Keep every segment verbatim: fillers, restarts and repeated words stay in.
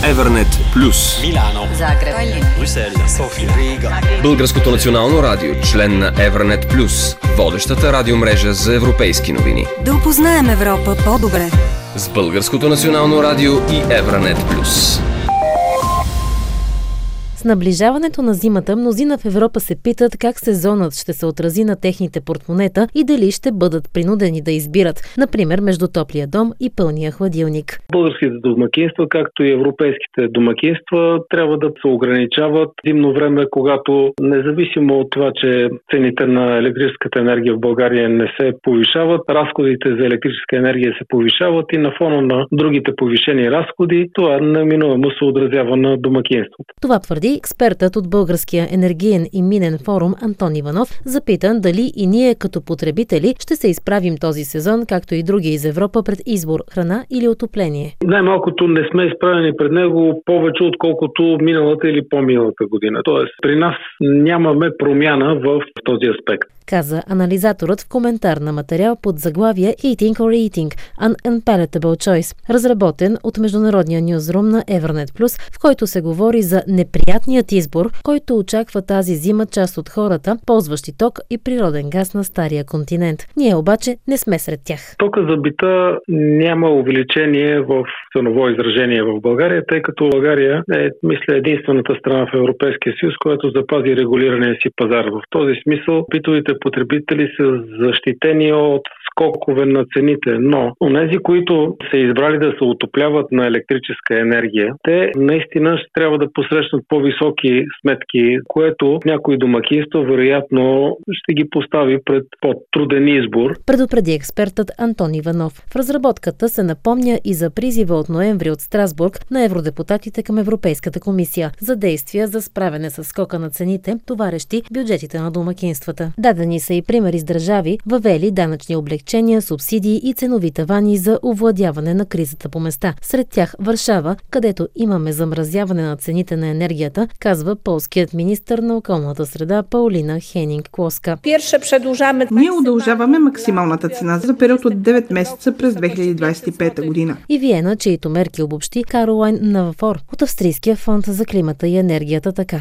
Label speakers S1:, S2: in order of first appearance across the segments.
S1: Евернет Плюс,
S2: Милано,
S3: Загреб,
S2: Брюксел, София, Рига.
S1: Българското национално радио, член на Евернет Плюс, водещата радиомрежа за европейски новини.
S3: да опознаем Европа по-добре.
S1: С Българското национално радио и Евернет Плюс.
S4: С наближаването на зимата, мнозина в Европа се питат как сезонът ще се отрази на техните портмонета и дали ще бъдат принудени да избират, например между топлия дом и пълния хладилник.
S5: Българските домакинства, както и европейските домакинства, трябва да се ограничават зимно време, когато независимо от това, че цените на електрическата енергия в България не се повишават, разходите за електрическа енергия се повишават и на фона на другите повишени разходи, това неминуемо се отразява на домакинството.
S4: Това твърди експертът от Българския енергиен и минен форум Антон Иванов, запитан дали и ние като потребители ще се изправим този сезон, както и други из Европа, пред избор храна или отопление.
S5: Най-малкото не сме изправени пред него повече, отколкото миналата или по-миналата година. Тоест, при нас нямаме промяна в този аспект,
S4: каза анализаторът в коментар на материал под заглавие Eating or Eating – An Unpalatable Choice, разработен от международния нюзрум на Евернет Плюс, в който се говори за неприятният избор, който очаква тази зима част от хората, ползващи ток и природен газ на стария континент. Ние обаче не сме сред тях.
S5: Тока за бита няма увеличение в ценово изражение в България, тъй като България е, мисля, единствената страна в Европейския съюз, която запази регулирания си пазар. В този смисъл битовите потребители са защитени от скокове на цените, но онези, които са избрали да се отопляват на електрическа енергия, те наистина ще трябва да посрещнат по-високи сметки, което някои домакинства вероятно ще ги постави пред по-труден избор.
S4: Предупреди експертът Антон Иванов. В разработката се напомня и за призива от ноември от Страсбург на евродепутатите към Европейската комисия за действия за справяне с скока на цените, товарещи бюджетите на домакинствата. Дадени са и примери с държави, въвели данъчни облегчения, субсидии и ценови тавани за овладяване на кризата по места. Сред тях Варшава, където имаме замразяване на цените на енергията, казва полският министър на околната среда Паулина Хенинг-Клоска.
S6: Ние удължаваме максималната цена за период от девет месеца през две хиляди двадесет и пета година.
S4: И Виена, чието мерки обобщи Каролайн Навафор от Австрийския фонд за климата и енергията така.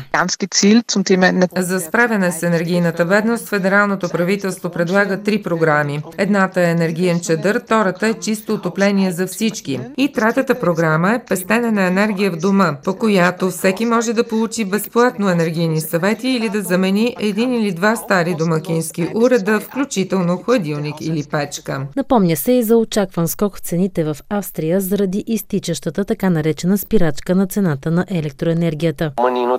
S7: За справяне с енергийната бедност федералното правителство предлага три програми. Едната е енергиен чадър, втората е чисто отопление за всички. И третата програма е пестене на енергия в дома, по която всеки може да получи безплатно енергийни съвети или да замени един или два стари домакински уреда, включително хладилник или печка.
S4: Напомня се и за очакван скок в цените в Австрия заради изтичащата така наречена спирачка на цената на електроенергията.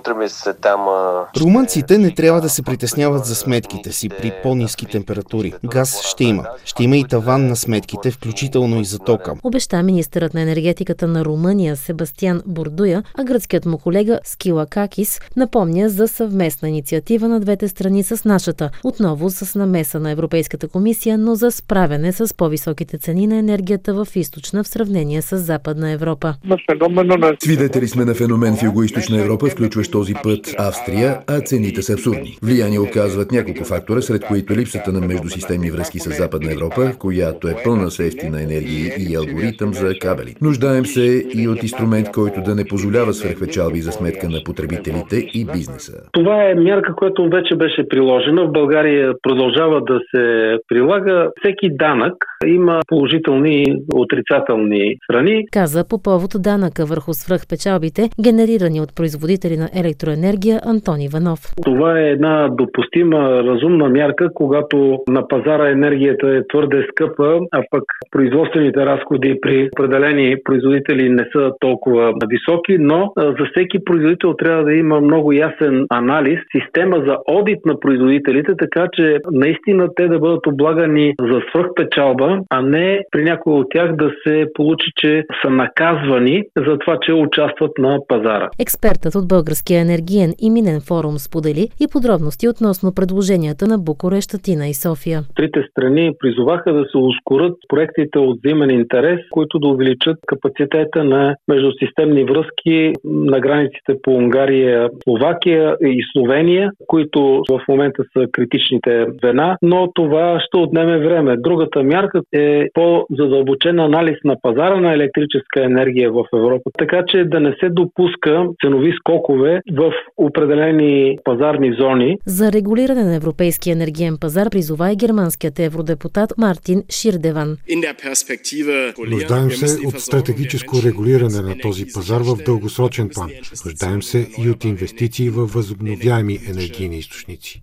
S8: Румънците не трябва да се притесняват за сметките си при по-ниски температури. Газ ще има. Ще има и таван на сметките, включително и за тока.
S4: Обеща министърът на енергетиката на Румъния Себастиан Бурдуя, а гръцкият му колега Скилакакис напомня за съвместна инициатива на двете страни с нашата, отново с намеса на Европейската комисия, но за справяне с по-високите цени на енергията в източна в сравнение с Западна Европа.
S9: Свидетели сме на феномен в Югоизточна Европа, включващ този път Австрия, а цените са абсурдни. Влияние оказват няколко фактора, сред които липсата на междусистемни връзки с Западна Европа, която е пълна с евтина енергия и алгоритъм за кабели. Нуждаем се и от инструмент, който да не позволява свръхпечалби за сметка на потребителите и бизнеса.
S5: Това е мярка, която вече беше приложена. В България продължава да се прилага. Всеки данък има положителни и отрицателни страни.
S4: Каза по повод данъка върху свръхпечалбите, генерирани от производители на електроенергия Антон Иванов.
S5: Това е една допустима, разумна мярка, когато на пазара енергията е твърде скъпа, а пък производствените разходи при определени производители не са толкова високи, но за всеки производител трябва да има много ясен анализ, система за одит на производителите, така че наистина те да бъдат облагани за свръхпечалба, а не при някои от тях да се получи, че са наказвани за това, че участват на пазара.
S4: Експертът от Българския енергиен и минен форум сподели и подробности относно предложенията на Букурещ, Атина и София.
S5: Трите страни призоваха да се ускорят проектите от взаимен интерес, които да увеличат капацитета на междусистемни връзки на границите по Унгария, Словакия и Словения, които в момента са критичните звена, но това ще отнеме време. Другата мярка е по-задълбочен анализ на пазара на електрическа енергия в Европа, така че да не се допуска ценови скокове в определени пазарни зони.
S4: За регулиране на европейския енергиен пазар призова и германският евродепутат Мартин Ширдеван.
S10: Нуждаем се от стратегическо регулиране на този пазар в дългосрочен план. Нуждаем се и от инвестиции в възобновяеми енергийни източници.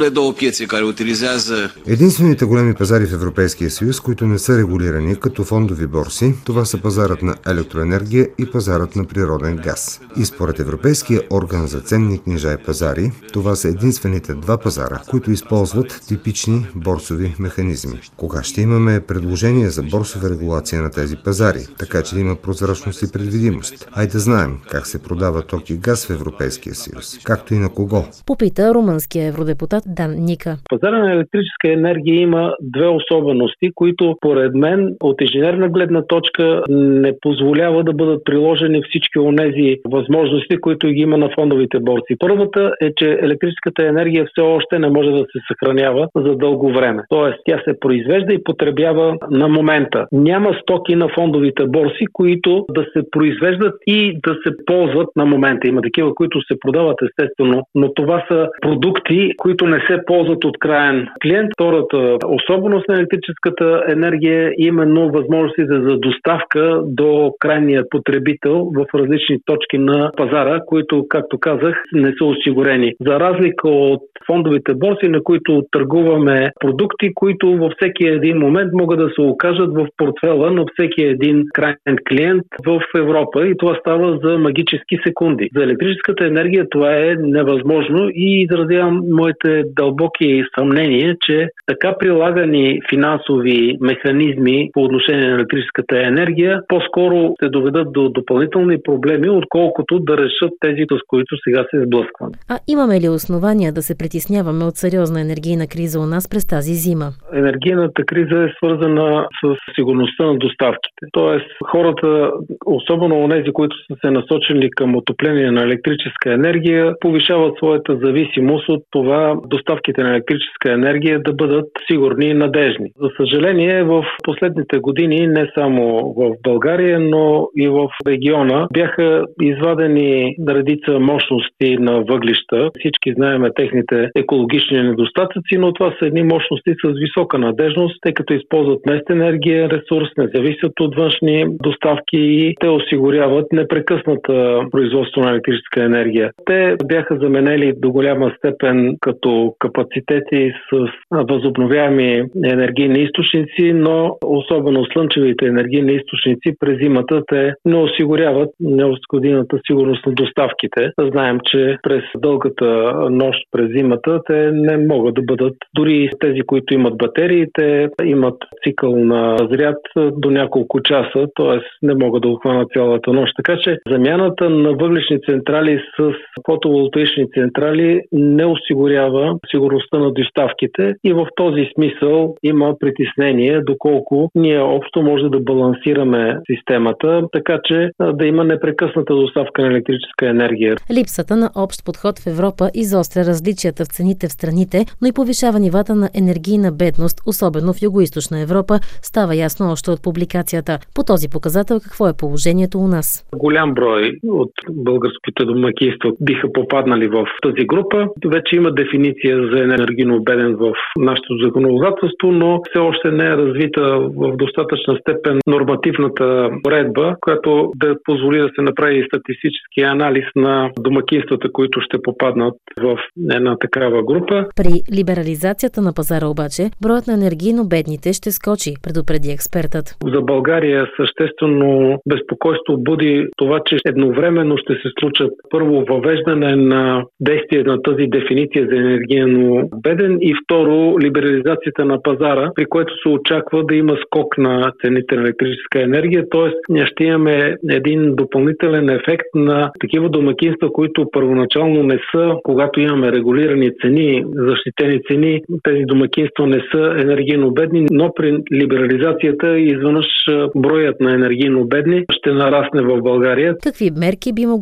S11: Единствените големи пазари в Европейския съюз, които не са регулирани като фондови борси, това са пазарът на електроенергия и пазарът на природен газ. И според Европейския орган за ценни книжа и пазари, това са единствените два пазара, които използват типични борсови механизми. Кога ще имаме предложение за борсова регулация на тези пазари, така че да има прозрачност и предвидимост? Айде да знаем как се продава ток и газ в Европейския съюз, както и на кого.
S4: Попита румънския евродепутат Дан Ника.
S5: Пазара на електрическа енергия има две особености, които поред мен от инженерна гледна точка не позволява да бъдат приложени всички онези възможности, които ги има на фондовите борси. Първата е, че електрическата енергия все още не може да се съхранява за дълго време. Тоест, тя се произвежда и потребява на момента. Няма стоки на фондовите борси, които да се произвеждат и да се ползват на момента. Има такива, които се продават естествено, но това са продукти, които не се ползват от краен клиент. Втората особеност на електрическата енергия е именно възможности за доставка до крайния потребител в различни точки на пазара, които, както казах, не са осигурени. За разлика от фондовите борси, на които търгуваме продукти, които във всеки един момент могат да се окажат в портфела на всеки един крайен клиент в Европа и това става за магически секунди. За електрическата енергия това е невъзможно и изразявам моите дълбоки съмнения, че така прилагани финансови механизми по отношение на електрическата енергия по-скоро се доведат до допълнителни проблеми, отколкото да решат тези, с които сега се сблъскваме.
S4: А имаме ли основания да се притесняваме от сериозна енергийна криза у нас през тази зима?
S5: Енергийната криза е свързана с сигурността на доставките. Тоест, хората, особено онези, които са се насочили към отопление на електрическа енергия, повишават своята зависимост от това доставките на електрическа енергия да бъдат сигурни и надежни. За съжаление, в последните години, не само в България, но и в региона, бяха извадени редица мощности на въглища. Всички знаем техните екологични недостатъци, но това са едни мощности с висока надежност, тъй като използват местен енергиен ресурс, не зависят от външни доставки и те осигуряват непрекъсната производство на електрическа енергия. Те бяха заменени до голяма степен като капацитети с възобновяеми енергийни източници, но особено слънчевите енергийни източници през зимата те не осигуряват необходимата сигурност на доставките. Знаем, че през дългата нощ през зимата те не могат да бъдат, дори тези, които имат батерии, те имат цикъл на заряд до няколко часа, т.е. не могат да обхванат цялата нощ. Така че замяната на въглищни централи с фотоволтаични централи не осигурява сигурността на доставките и в този смисъл има притеснение доколко ние общо може да балансираме системата, така че да има непрекъсната доставка на електрическа енергия.
S4: Липсата на общ подход в Европа изостря различията в цените в страните, но и повишава нивата на енергийна бедност, особено в Югоизточна Европа, става ясно още от публикацията. По този показател какво е положението у нас?
S5: Голям брой от българските домакинства биха попаднали в тази група. Вече има дефиниция за енергийно беден в нашето законодателство, но все още не е развита в достатъчна степен нормативната уредба, която да позволи да се направи статистически анализ на домакинствата, които ще попаднат в една такава група.
S4: При либерализацията на пазара обаче, броят на енергийно бедните ще скочи, предупреди експертът.
S5: За България съществено безпокойство буди това, че едновременно ще се случат първо въвеждане на действие на тази дефиниция за енергийно беден и второ либерализацията на пазара, при което се очаква да има скок на цените на електрическа енергия, т.е. ще имаме един допълнителен ефект на такива домакинства, които първоначално не са, когато имаме регулирани цени, защитени цени, тези домакинства не са енергийно бедни, но при либерализацията изведнъж броят на енергийно бедни ще нарасне в България.
S4: Какви мерки би могла да предприеме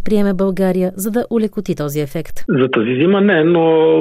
S4: предприеме България, за да улекоти този ефект?
S5: За тази зима не, но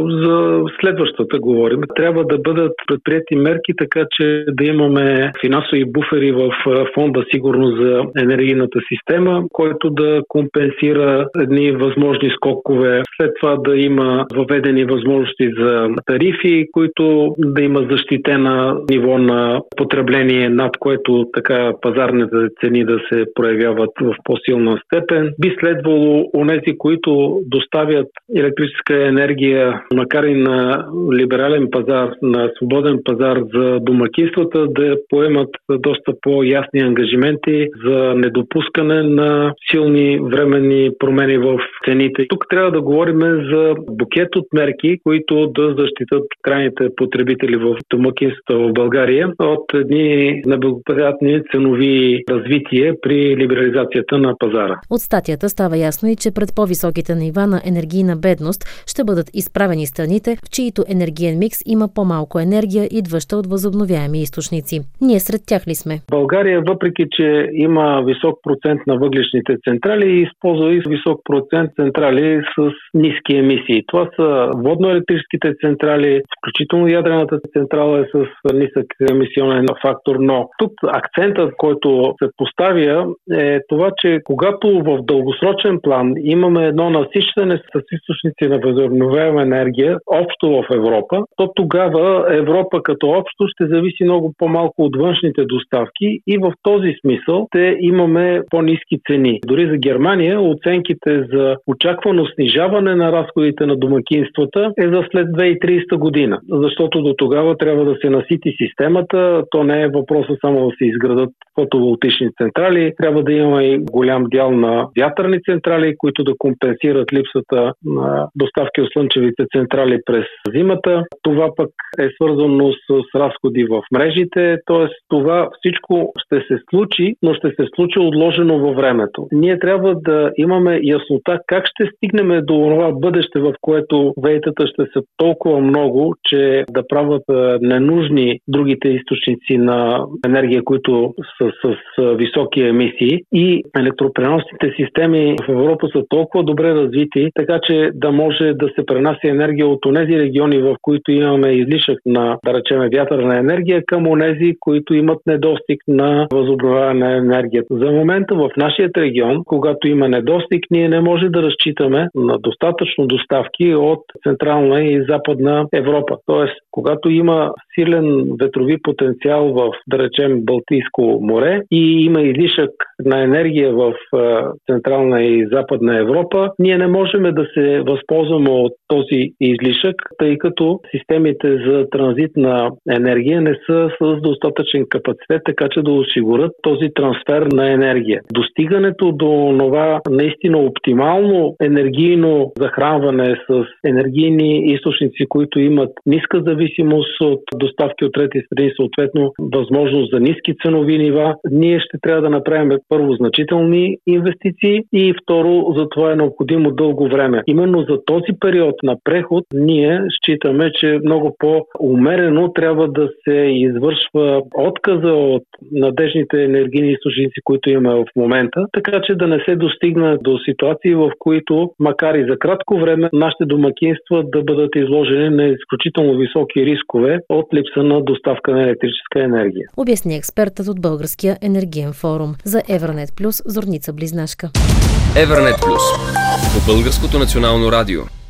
S5: за следващата говорим. Трябва да бъдат предприяти мерки, така че да имаме финансови буфери в фонда сигурност за енергийната система, който да компенсира едни възможни скокове. След това да има въведени възможности за тарифи, които да има защитена ниво на потребление, над което така пазарните цени да се проявяват в по-силна степен. Би следвало онези, които доставят електрическа енергия, макар и на либерален пазар, на свободен пазар за домакинствата, да поемат доста по-ясни ангажименти за недопускане на силни временни промени в цените. Тук трябва да говорим за букет от мерки, които да защитат крайните потребители в домакинствата в България от едни неблагоприятни ценови развития при либерализацията на пазара.
S4: От статията става ясно и че пред по-високите нива на енергийна бедност ще бъдат изправени страните, в чието енергиен микс има по-малко енергия, идваща от възобновяеми източници. Ние сред тях ли сме?
S5: България, въпреки че има висок процент на въглищните централи, използва и висок процент централи с ниски емисии. Това са водноелектрическите централи, включително ядрената централа е с нисък емисионен фактор, но тук акцентът, който се поставя е това, че когато в дългосрочен план имаме едно насищане с източници на възобновяема енергия общо в Европа, то тогава Европа като общо ще зависи много по-малко от външните доставки и в този смисъл те имаме по-ниски цени. Дори за Германия оценките за очаквано снижаване на разходите на домакинствата е за след две хиляди и тридесета година, защото до тогава трябва да се насити системата. То не е въпроса само да се изградат фотоволтични централи, трябва да има и голям дял на вятърни централи, които да компенсират липсата на доставки от слънчевите централи през зимата. Това пък е свързано с разходи в мрежите, т.е. това всичко ще се случи, но ще се случи отложено във времето. Ние трябва да имаме яснота как ще стигнем до това бъдеще, в което вейтата ще са толкова много, че да правят ненужни другите източници на енергия, които са с високи емисии, и електропреносните системи в Европа са толкова добре развити, така че да може да се пренася енергия от онези региони, в които имаме излишък на, да речем, вятърна енергия, към онези, които имат недостиг на възобновяема енергия. За момента в нашия регион, когато има недостиг, ние не може да разчитаме на достатъчно доставки от Централна и Западна Европа. Тоест, когато има силен ветрови потенциал в, да речем, Балтийско море и има излишък на енергия в Централна и Западна Европа, ние не можем да се възползваме от този излишък, тъй като системите за транзит на енергия не са с достатъчен капацитет, така че да осигурят този трансфер на енергия. Достигането до това наистина оптимално енергийно захранване с енергийни източници, които имат ниска зависимост от доставки от трети страни, съответно възможност за ниски ценови нива, ние ще трябва да направим първо значителни инвестиции и второ, за това е необходимо дълго време. Именно за този период на преход ние считаме, че много по-умерено трябва да се извършва отказа от надежните енергийни източници, които има в момента, така че да не се достигне до ситуации, в които, макар и за кратко време, нашите домакинства да бъдат изложени на изключително високи рискове от липса на доставка на електрическа енергия.
S4: Обясни експертът от Българския енергиен форум. За Евронет Плюс, Зорница Близнашка.
S1: Евронет Плюс по Българското национално радио.